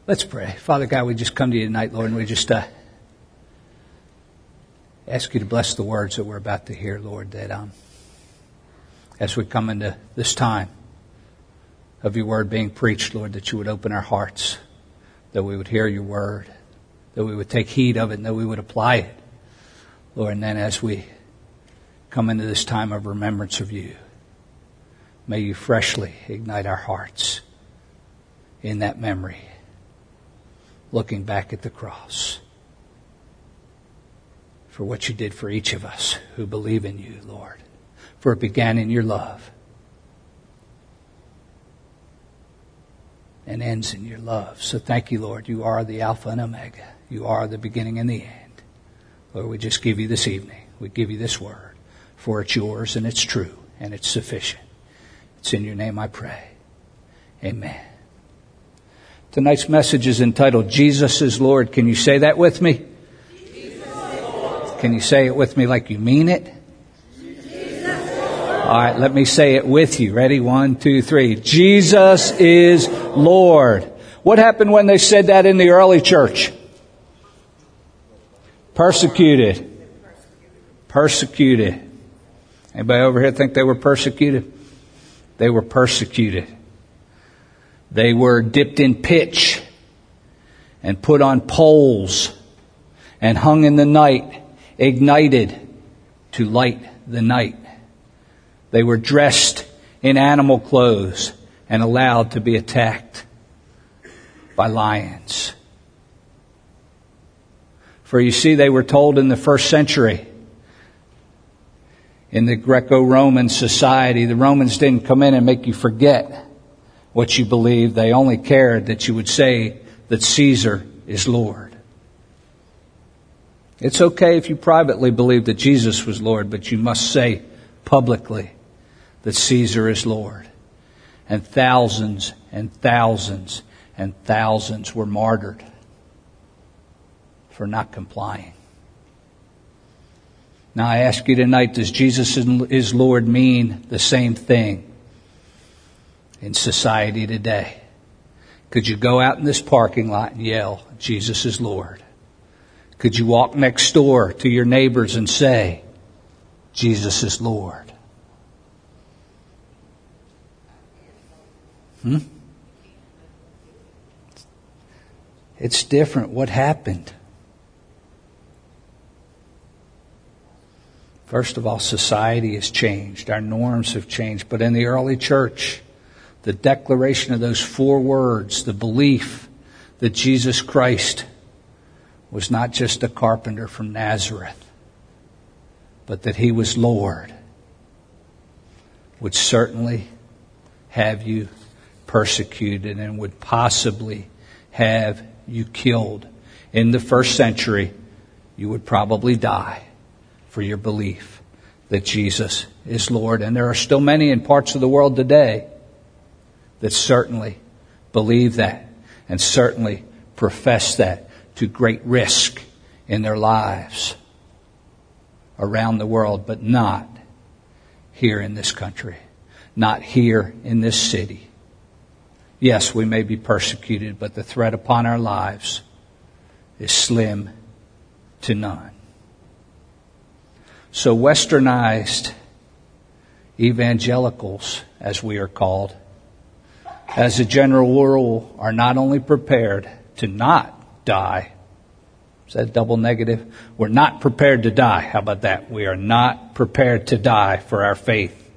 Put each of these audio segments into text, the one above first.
Let's pray. Father God, we just come to you tonight, Lord, and we just ask you to bless the words that we're about to hear, Lord, that as we come into this time of your word being preached, Lord, that you would open our hearts, that we would hear your word, that we would take heed of it, and that we would apply it, Lord. And then as we come into this time of remembrance of you, may you freshly ignite our hearts in that memory, looking back at the cross, for what you did for each of us who believe in you, Lord. For it began in your love and ends in your love. So thank you, Lord. You are the Alpha and Omega. You are the beginning and the end. Lord, we just give you this evening. We give you this word, for it's yours and it's true and it's sufficient. It's in your name I pray. Amen. Tonight's message is entitled, Jesus is Lord. Can you say that with me? Jesus is Lord. Can you say it with me like you mean it? Jesus is Lord. All right, let me say it with you. Ready? 1, 2, 3. Jesus is Lord. What happened when they said that in the early church? Persecuted. Persecuted. Anybody over here think they were persecuted? They were persecuted. They were dipped in pitch and put on poles and hung in the night, ignited to light the night. They were dressed in animal clothes and allowed to be attacked by lions. For you see, they were told in the first century, in the Greco-Roman society, the Romans didn't come in and make you forget what you believed. They only cared that you would say that Caesar is Lord. It's okay if you privately believe that Jesus was Lord, but you must say publicly that Caesar is Lord. And thousands and thousands and thousands were martyred for not complying. Now I ask you tonight, does Jesus is Lord mean the same thing in society today? Could you go out in this parking lot and yell, Jesus is Lord? Could you walk next door to your neighbors and say, Jesus is Lord? It's different. What happened? First of all, society has changed. Our norms have changed. But in the early church, the declaration of those 4 words, the belief that Jesus Christ was not just a carpenter from Nazareth, but that he was Lord, would certainly have you persecuted and would possibly have you killed. In the first century, you would probably die for your belief that Jesus is Lord. And there are still many in parts of the world today that certainly believe that and certainly profess that to great risk in their lives around the world, but not here in this country, not here in this city. Yes, we may be persecuted, but the threat upon our lives is slim to none. So westernized evangelicals, as we are called, as a general rule, are not only prepared to not die. Is that double negative? We're not prepared to die. How about that? We are not prepared to die for our faith.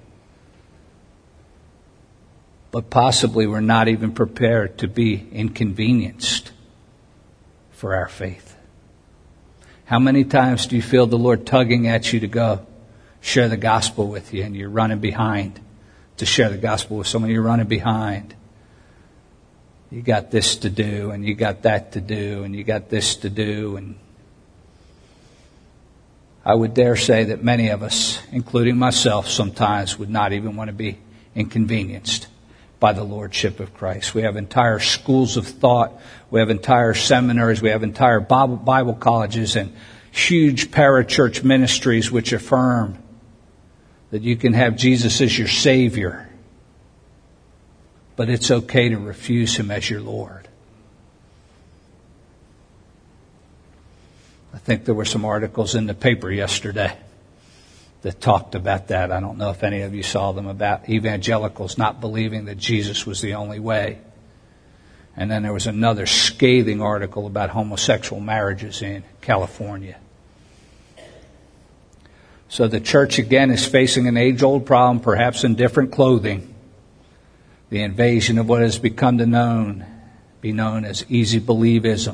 But possibly we're not even prepared to be inconvenienced for our faith. How many times do you feel the Lord tugging at you to go share the gospel with you, and you're running behind to share the gospel with someone? You're running behind. You got this to do, and you got that to do, and you got this to do. And I would dare say that many of us, including myself, sometimes would not even want to be inconvenienced by the Lordship of Christ. We have entire schools of thought. We have entire seminaries. We have entire Bible colleges and huge parachurch ministries which affirm that you can have Jesus as your Savior, but it's okay to refuse Him as your Lord. I think there were some articles in the paper yesterday that talked about that. I don't know if any of you saw them, about evangelicals not believing that Jesus was the only way. And then there was another scathing article about homosexual marriages in California. So the church again is facing an age-old problem, perhaps in different clothing. The invasion of what has become to be known as easy believism.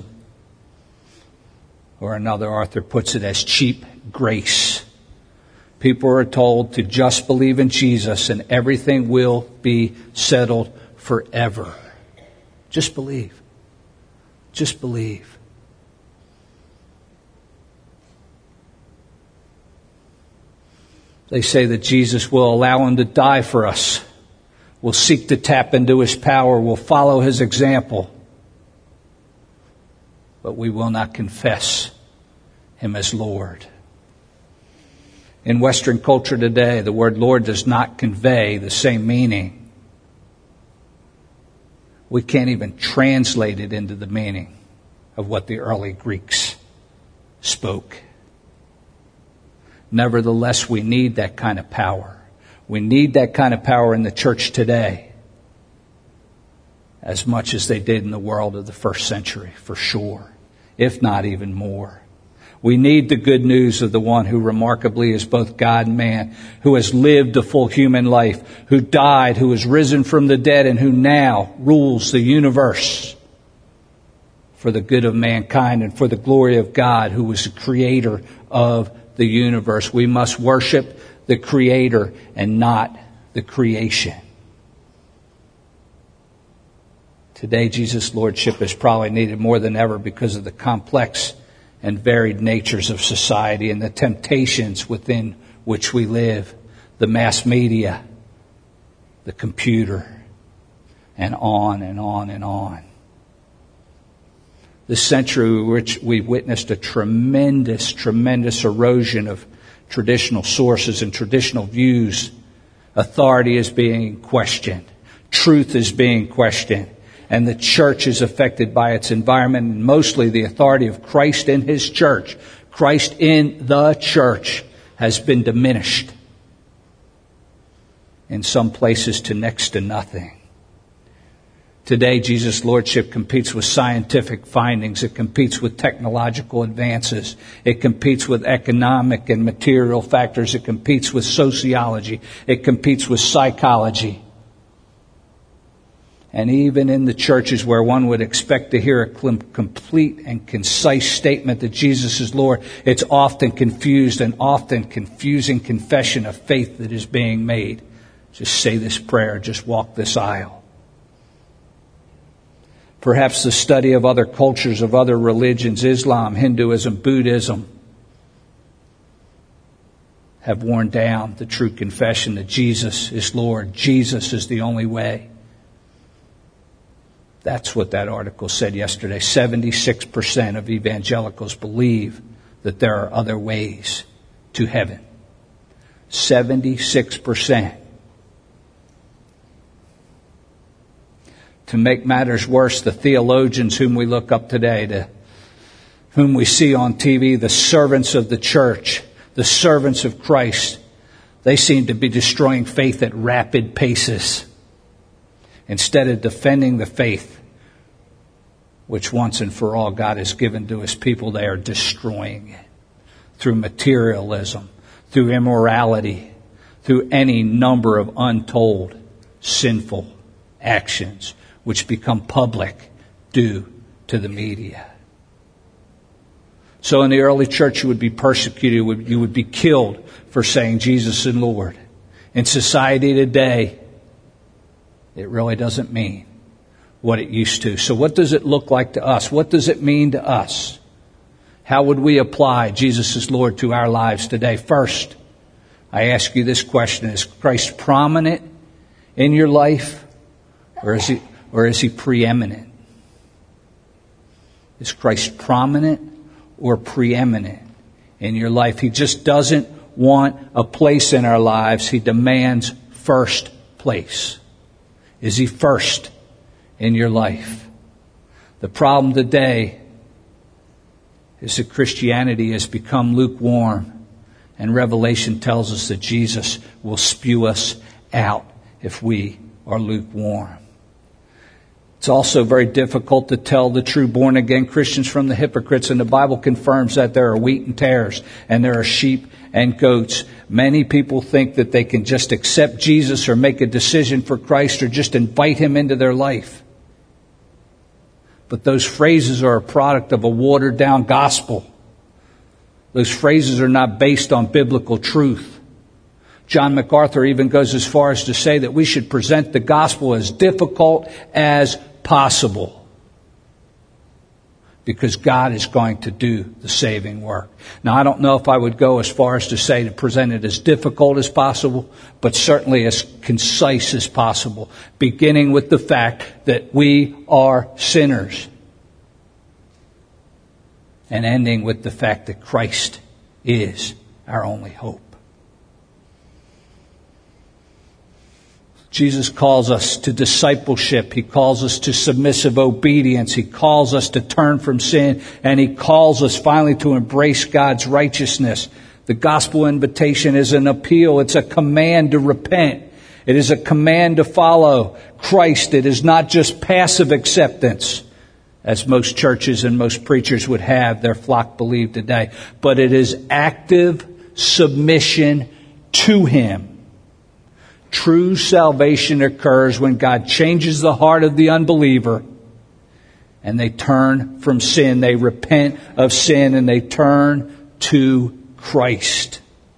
Or another author puts it as cheap grace. People are told to just believe in Jesus and everything will be settled forever. Just believe. Just believe. They say that Jesus will allow him to die for us. We'll seek to tap into his power. We'll follow his example. But we will not confess him as Lord. In Western culture today, the word Lord does not convey the same meaning. We can't even translate it into the meaning of what the early Greeks spoke. Nevertheless, we need that kind of power. We need that kind of power in the church today as much as they did in the world of the first century, for sure, if not even more. We need the good news of the one who remarkably is both God and man, who has lived a full human life, who died, who has risen from the dead, and who now rules the universe for the good of mankind and for the glory of God, who was the creator of the universe. We must worship the creator and not the creation. Today, Jesus' lordship is probably needed more than ever because of the complex and varied natures of society and the temptations within which we live, the mass media, the computer, and on and on and on. This century in which we've witnessed a tremendous erosion of traditional sources and traditional views. Authority is being questioned. Truth is being questioned. And the church is affected by its environment, and mostly the authority of Christ in his church. Christ in the church has been diminished. In some places to next to nothing. Today, Jesus' lordship competes with scientific findings. It competes with technological advances. It competes with economic and material factors. It competes with sociology. It competes with psychology. And even in the churches where one would expect to hear a complete and concise statement that Jesus is Lord, it's often confused and often confusing confession of faith that is being made. Just say this prayer, just walk this aisle. Perhaps the study of other cultures, of other religions, Islam, Hinduism, Buddhism, have worn down the true confession that Jesus is Lord. Jesus is the only way. That's what that article said yesterday. 76% of evangelicals believe that there are other ways to heaven. 76%. To make matters worse, the theologians whom we look up today, whom we see on TV, the servants of the church, the servants of Christ, they seem to be destroying faith at rapid paces. Instead of defending the faith, which once and for all God has given to his people, they are destroying it through materialism, through immorality, through any number of untold sinful actions which become public due to the media. So in the early church, you would be persecuted, you would be killed for saying Jesus is Lord. In society today, it really doesn't mean what it used to. So what does it look like to us? What does it mean to us? How would we apply Jesus is Lord to our lives today? First, I ask you this question: is Christ prominent in your life, or is he preeminent? Is Christ prominent or preeminent in your life? He just doesn't want a place in our lives. He demands first place. Is he first in your life? The problem today is that Christianity has become lukewarm. And Revelation tells us that Jesus will spew us out if we are lukewarm. It's also very difficult to tell the true born-again Christians from the hypocrites, and the Bible confirms that there are wheat and tares, and there are sheep and goats. Many people think that they can just accept Jesus or make a decision for Christ or just invite Him into their life. But those phrases are a product of a watered-down gospel. Those phrases are not based on biblical truth. John MacArthur even goes as far as to say that we should present the gospel as difficult as possible, because God is going to do the saving work. Now, I don't know if I would go as far as to say to present it as difficult as possible, but certainly as concise as possible, beginning with the fact that we are sinners and ending with the fact that Christ is our only hope. Jesus calls us to discipleship. He calls us to submissive obedience. He calls us to turn from sin. And He calls us finally to embrace God's righteousness. The gospel invitation is an appeal. It's a command to repent. It is a command to follow Christ. It is not just passive acceptance, as most churches and most preachers would have their flock believe today. But it is active submission to Him. True salvation occurs when God changes the heart of the unbeliever and they turn from sin. They repent of sin and they turn to Christ.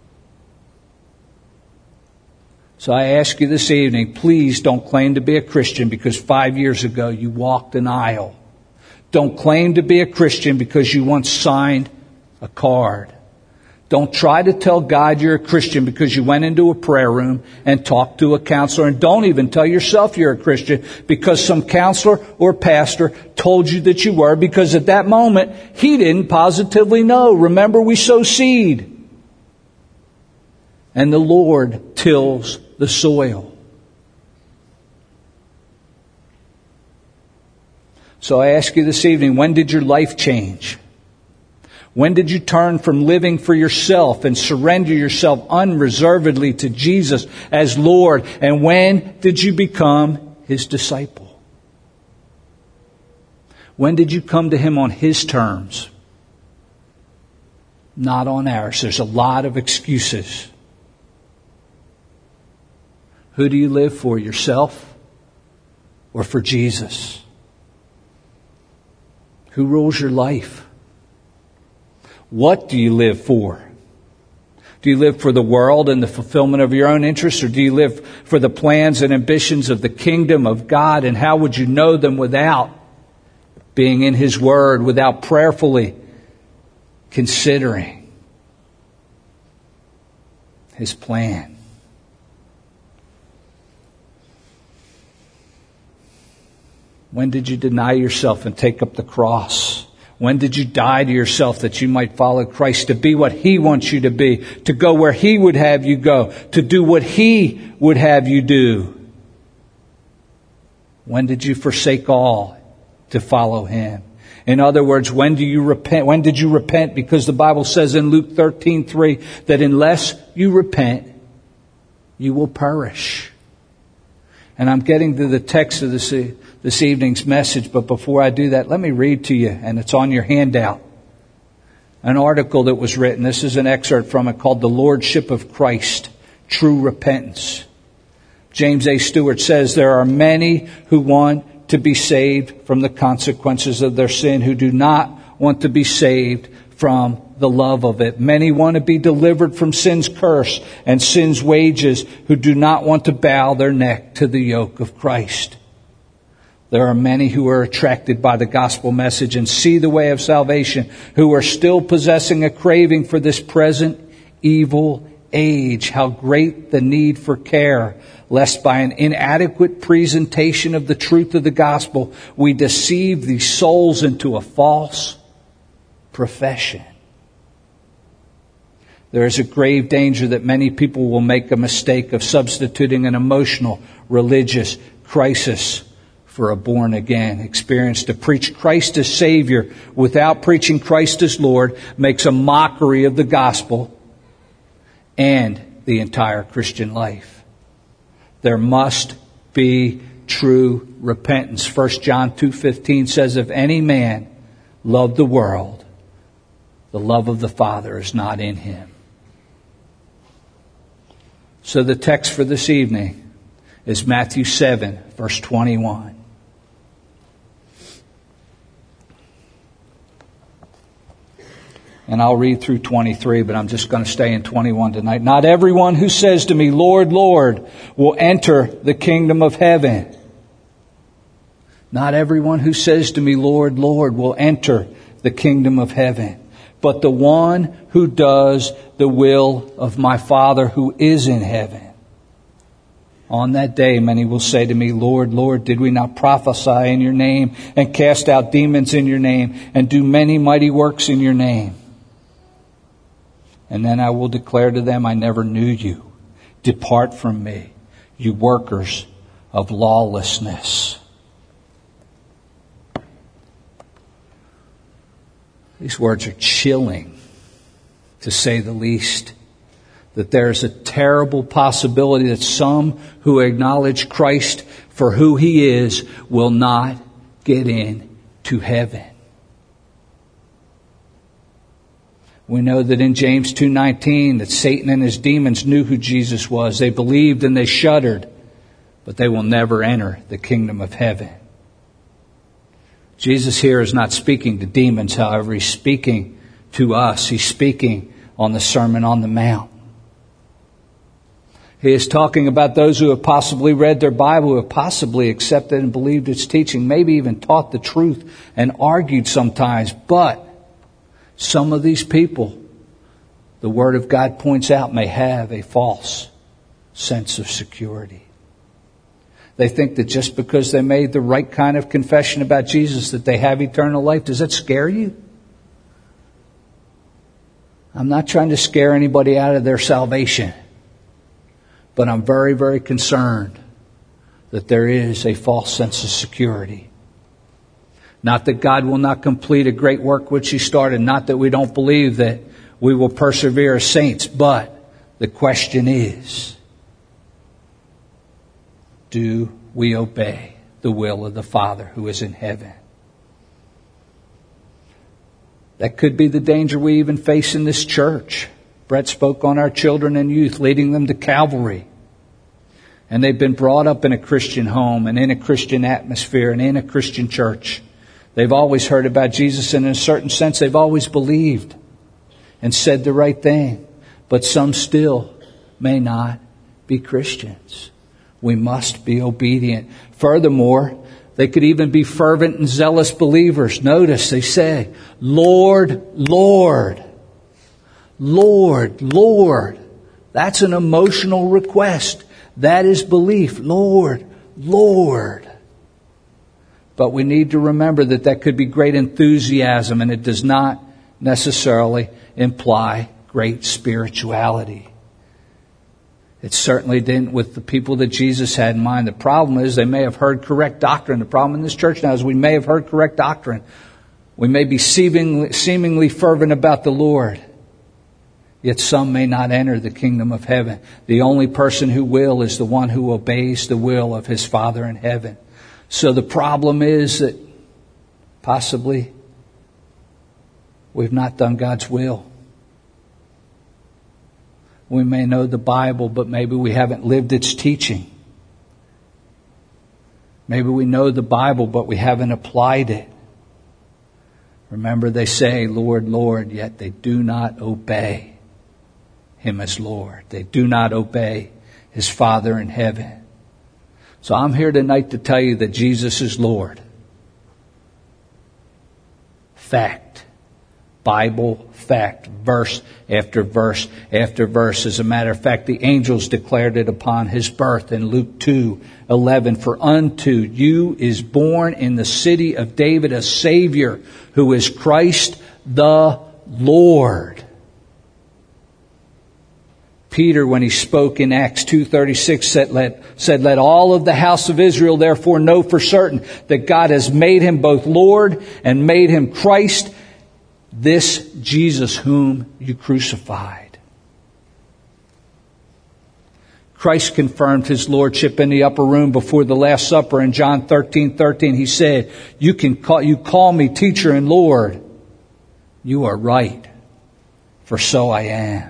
So I ask you this evening, please don't claim to be a Christian because 5 years ago you walked an aisle. Don't claim to be a Christian because you once signed a card. Don't try to tell God you're a Christian because you went into a prayer room and talked to a counselor. And don't even tell yourself you're a Christian because some counselor or pastor told you that you were, because at that moment, he didn't positively know. Remember, we sow seed. And the Lord tills the soil. So I ask you this evening, when did your life change? When did you turn from living for yourself and surrender yourself unreservedly to Jesus as Lord? And when did you become His disciple? When did you come to Him on His terms? Not on ours. There's a lot of excuses. Who do you live for, yourself or for Jesus? Who rules your life? What do you live for? Do you live for the world and the fulfillment of your own interests, or do you live for the plans and ambitions of the kingdom of God? And how would you know them without being in His Word, without prayerfully considering His plan? When did you deny yourself and take up the cross? When did you die to yourself that you might follow Christ, to be what He wants you to be, to go where He would have you go, to do what He would have you do? When did you forsake all to follow Him? In other words, when do you repent? When did you repent? Because the Bible says in Luke 13:3 that unless you repent, you will perish. And I'm getting to the text of this evening's message, but before I do that, let me read to you, and it's on your handout, an article that was written. This is an excerpt from it called The Lordship of Christ, True Repentance. James A. Stewart says, there are many who want to be saved from the consequences of their sin, who do not want to be saved from the love of it. Many want to be delivered from sin's curse and sin's wages, who do not want to bow their neck to the yoke of Christ. There are many who are attracted by the gospel message and see the way of salvation, who are still possessing a craving for this present evil age. How great the need for care, lest by an inadequate presentation of the truth of the gospel, we deceive these souls into a false profession. There is a grave danger that many people will make a mistake of substituting an emotional, religious crisis for a born-again experience. To preach Christ as Savior without preaching Christ as Lord makes a mockery of the gospel and the entire Christian life. There must be true repentance. 1 John 2:15 says, if any man love the world, the love of the Father is not in him. So the text for this evening is Matthew 7, verse 21. And I'll read through 23, but I'm just going to stay in 21 tonight. Not everyone who says to me, Lord, Lord, will enter the kingdom of heaven. Not everyone who says to me, Lord, Lord, will enter the kingdom of heaven, but the one who does the will of my Father who is in heaven. On that day, many will say to me, Lord, Lord, did we not prophesy in your name and cast out demons in your name and do many mighty works in your name? And then I will declare to them, I never knew you. Depart from me, you workers of lawlessness. These words are chilling, to say the least. That there's a terrible possibility that some who acknowledge Christ for who He is will not get into heaven. We know that in James 2:19 that Satan and his demons knew who Jesus was. They believed and they shuddered, but they will never enter the kingdom of heaven. Jesus here is not speaking to demons, however, He's speaking to us. He's speaking on the Sermon on the Mount. He is talking about those who have possibly read their Bible, who have possibly accepted and believed its teaching, maybe even taught the truth and argued sometimes. But some of these people, the Word of God points out, may have a false sense of security. They think that just because they made the right kind of confession about Jesus that they have eternal life. Does that scare you? I'm not trying to scare anybody out of their salvation. But I'm very, very concerned that there is a false sense of security. Not that God will not complete a great work which He started. Not that we don't believe that we will persevere as saints. But the question is, do we obey the will of the Father who is in heaven? That could be the danger we even face in this church. Brett spoke on our children and youth, leading them to Calvary. And they've been brought up in a Christian home and in a Christian atmosphere and in a Christian church. They've always heard about Jesus, and in a certain sense they've always believed and said the right thing. But some still may not be Christians. We must be obedient. Furthermore, they could even be fervent and zealous believers. Notice they say, Lord, Lord. Lord, Lord. That's an emotional request. That is belief. Lord, Lord. But we need to remember that that could be great enthusiasm, and it does not necessarily imply great spirituality. It certainly didn't with the people that Jesus had in mind. The problem is they may have heard correct doctrine. The problem in this church now is we may have heard correct doctrine. We may be seemingly fervent about the Lord. Yet some may not enter the kingdom of heaven. The only person who will is the one who obeys the will of his Father in heaven. So the problem is that possibly we've not done God's will. We may know the Bible, but maybe we haven't lived its teaching. Maybe we know the Bible, but we haven't applied it. Remember, they say, Lord, Lord, yet they do not obey Him as Lord. They do not obey His Father in heaven. So I'm here tonight to tell you that Jesus is Lord. Fact. Bible fact. Verse after verse after verse. As a matter of fact, the angels declared it upon His birth in Luke 2:11. For unto you is born in the city of David a Savior, who is Christ the Lord. Peter, when he spoke in Acts 2:36, said, let all of the house of Israel therefore know for certain that God has made him both Lord and made him Christ, this Jesus whom you crucified. Christ confirmed his lordship in the upper room before the Last Supper in John 13:13. He said, you call me teacher and Lord. You are right, for so I am.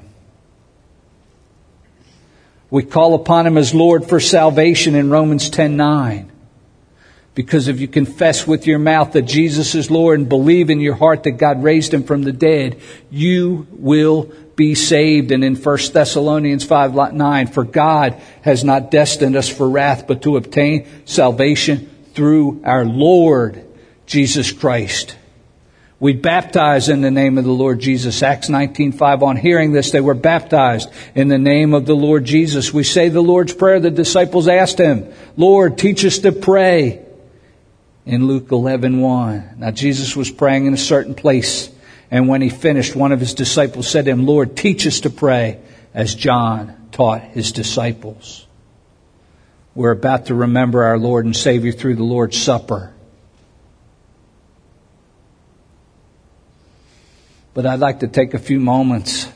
We call upon him as Lord for salvation in Romans 10:9. Because if you confess with your mouth that Jesus is Lord and believe in your heart that God raised him from the dead, you will be saved. And in 1 Thessalonians 5:9, for God has not destined us for wrath, but to obtain salvation through our Lord Jesus Christ. We baptize in the name of the Lord Jesus. Acts 19:5. On hearing this, they were baptized in the name of the Lord Jesus. We say the Lord's Prayer. The disciples asked him, Lord, teach us to pray. In Luke 11:1. Now Jesus was praying in a certain place. And when he finished, one of his disciples said to him, Lord, teach us to pray as John taught his disciples. We're about to remember our Lord and Savior through the Lord's Supper. But I'd like to take a few moments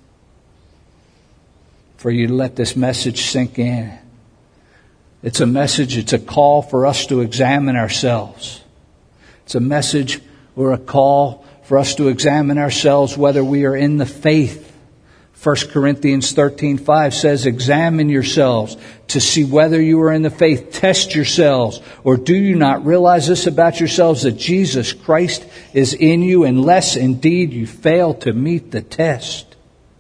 for you to let this message sink in. It's a message, it's a call for us to examine ourselves. It's a message or a call for us to examine ourselves whether we are in the faith. 1 Corinthians 13:5 says, examine yourselves to see whether you are in the faith. Test yourselves. Or do you not realize this about yourselves, that Jesus Christ is in you, unless indeed you fail to meet the test?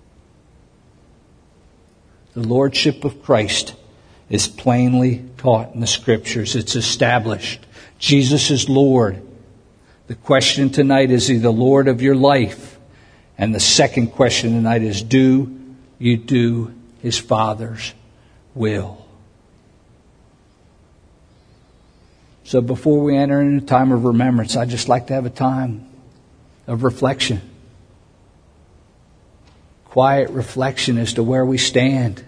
The Lordship of Christ is plainly taught in the Scriptures. It's established. Jesus is Lord. The question tonight, is he the Lord of your life? And the second question tonight is, do you do his Father's will? So before we enter into a time of remembrance, I'd just like to have a time of reflection. Quiet reflection as to where we stand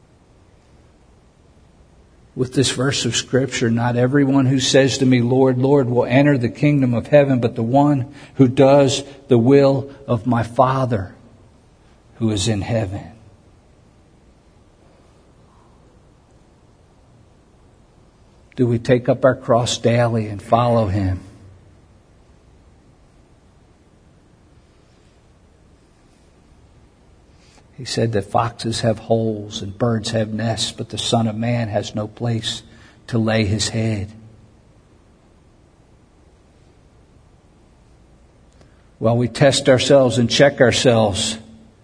with this verse of Scripture. Not everyone who says to me, Lord, Lord, will enter the kingdom of heaven, but the one who does the will of my Father who is in heaven. Do we take up our cross daily and follow him? He said that foxes have holes and birds have nests, but the Son of Man has no place to lay his head. While we test ourselves and check ourselves,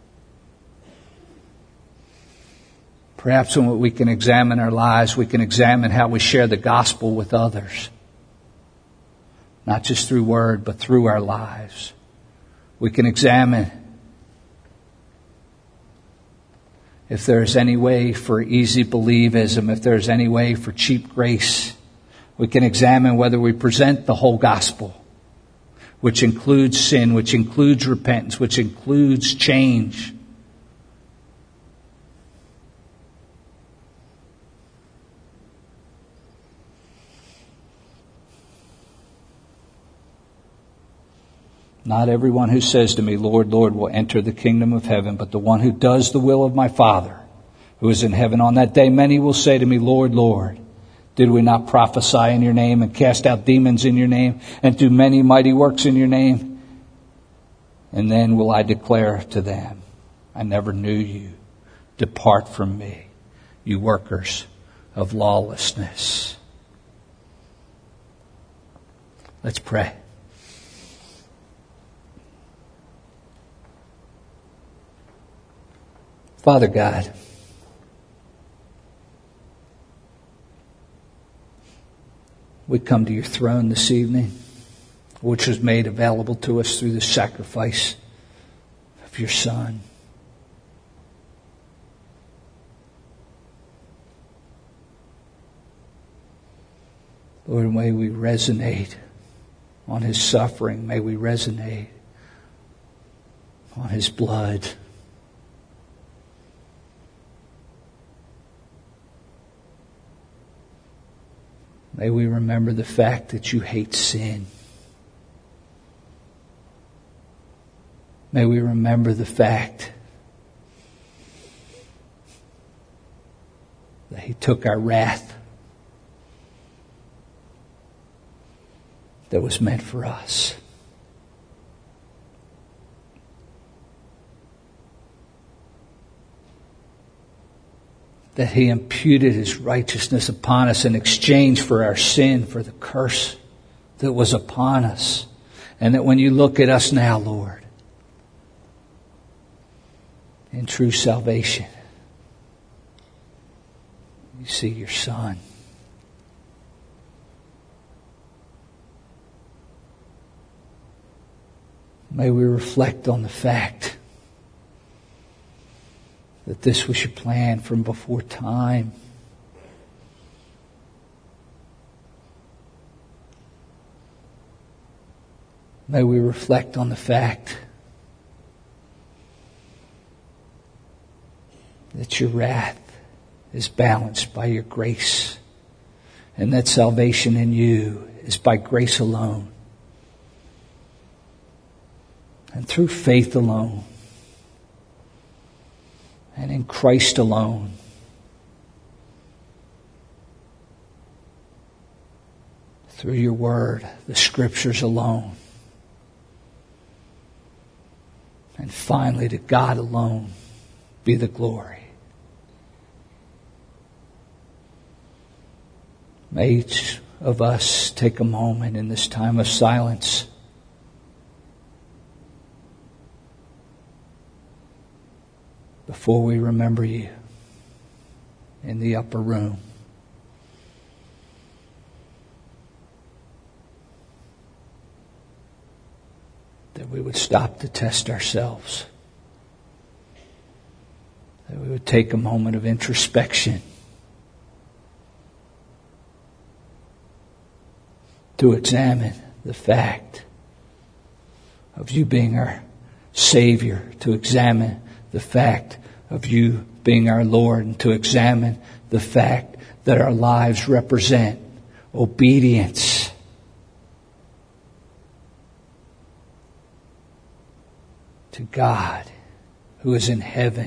perhaps when we can examine our lives, we can examine how we share the gospel with others. Not just through word, but through our lives. We can examine if there's any way for easy believism, if there's any way for cheap grace. We can examine whether we present the whole gospel, which includes sin, which includes repentance, which includes change. Not everyone who says to me, Lord, Lord, will enter the kingdom of heaven, but the one who does the will of my Father who is in heaven. On that day, many will say to me, Lord, Lord, did we not prophesy in your name and cast out demons in your name and do many mighty works in your name? And then will I declare to them, I never knew you. Depart from me, you workers of lawlessness. Let's pray. Father God, we come to your throne this evening, which was made available to us through the sacrifice of your Son. Lord, may we resonate on his suffering. May we resonate on his blood. May we remember the fact that you hate sin. May we remember the fact that He took our wrath that was meant for us. That He imputed His righteousness upon us in exchange for our sin, for the curse that was upon us. And that when you look at us now, Lord, in true salvation, you see your Son. May we reflect on the fact that this was your plan from before time. May we reflect on the fact that your wrath is balanced by your grace, and that salvation in you is by grace alone and through faith alone and in Christ alone. Through your word, the scriptures alone. And finally, to God alone be the glory. May each of us take a moment in this time of silence before we remember you in the upper room. That we would stop to test ourselves. That we would take a moment of introspection to examine the fact of you being our Savior, to examine the fact of you being our Lord, and to examine the fact that our lives represent obedience to God who is in heaven.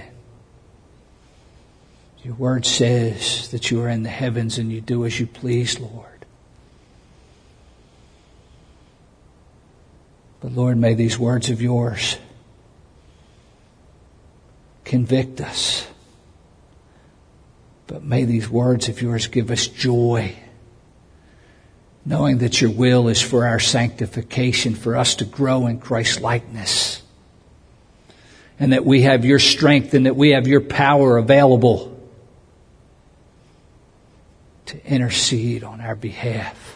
Your word says that you are in the heavens and you do as you please, Lord. But Lord, may these words of yours convict us. But may these words of yours give us joy, knowing that your will is for our sanctification, for us to grow in Christ's likeness, and that we have your strength and that we have your power available to intercede on our behalf.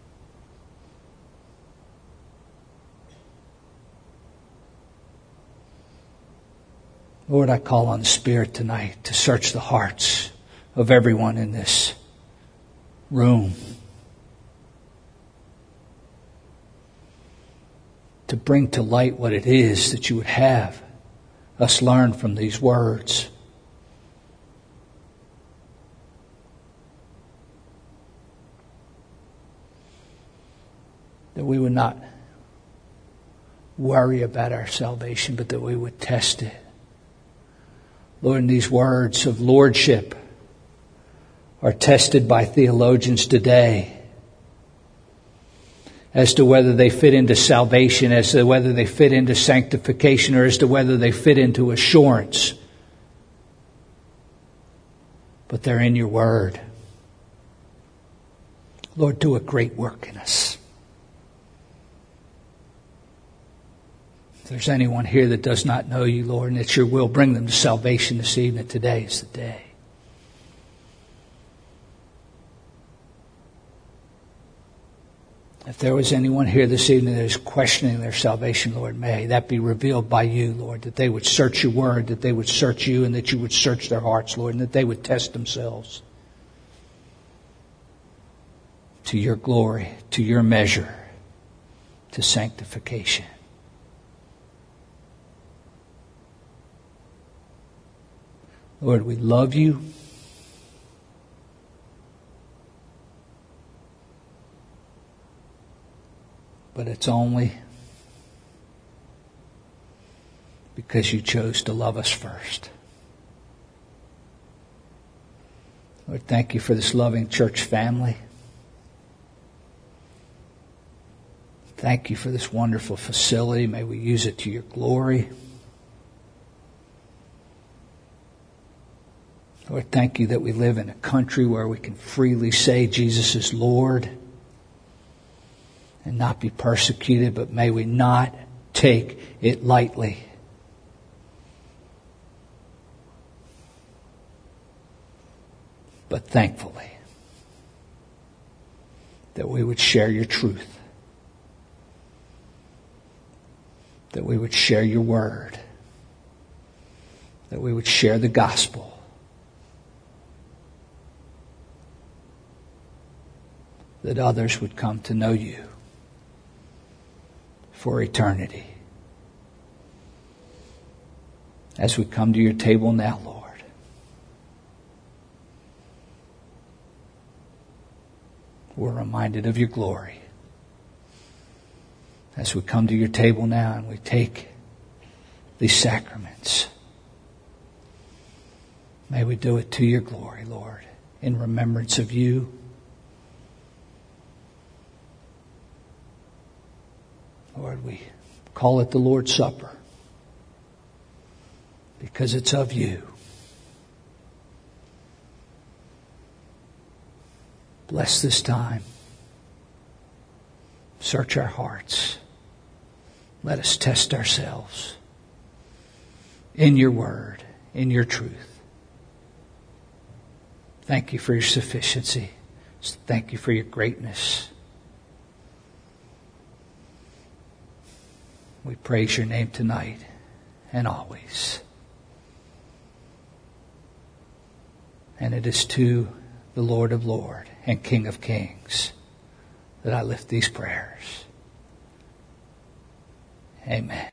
Lord, I call on the Spirit tonight to search the hearts of everyone in this room, to bring to light what it is that you would have us learn from these words. That we would not worry about our salvation, but that we would test it. Lord, and these words of lordship are tested by theologians today as to whether they fit into salvation, as to whether they fit into sanctification, or as to whether they fit into assurance. But they're in your word. Lord, do a great work in us. If there's anyone here that does not know you, Lord, and it's your will, bring them to salvation this evening. Today is the day. If there was anyone here this evening that is questioning their salvation, Lord, may that be revealed by you, Lord, that they would search your word, that they would search you, and that you would search their hearts, Lord, and that they would test themselves to your glory, to your measure, to sanctification. Lord, we love you. but it's only because you chose to love us first. Lord, thank you for this loving church family. Thank you for this wonderful facility. May we use it to your glory. Lord, thank you that we live in a country where we can freely say Jesus is Lord and not be persecuted, but may we not take it lightly. But thankfully, that we would share your truth, that we would share your word, that we would share the gospel, that others would come to know you for eternity. As we come to your table now, Lord, we're reminded of your glory. As we come to your table now and we take these sacraments, may we do it to your glory, Lord, in remembrance of you. Lord, we call it the Lord's Supper because it's of you. Bless this time. Search our hearts. Let us test ourselves in your word, in your truth. Thank you for your sufficiency. Thank you for your greatness. We praise your name tonight and always. And it is to the Lord of Lords and King of Kings that I lift these prayers. Amen.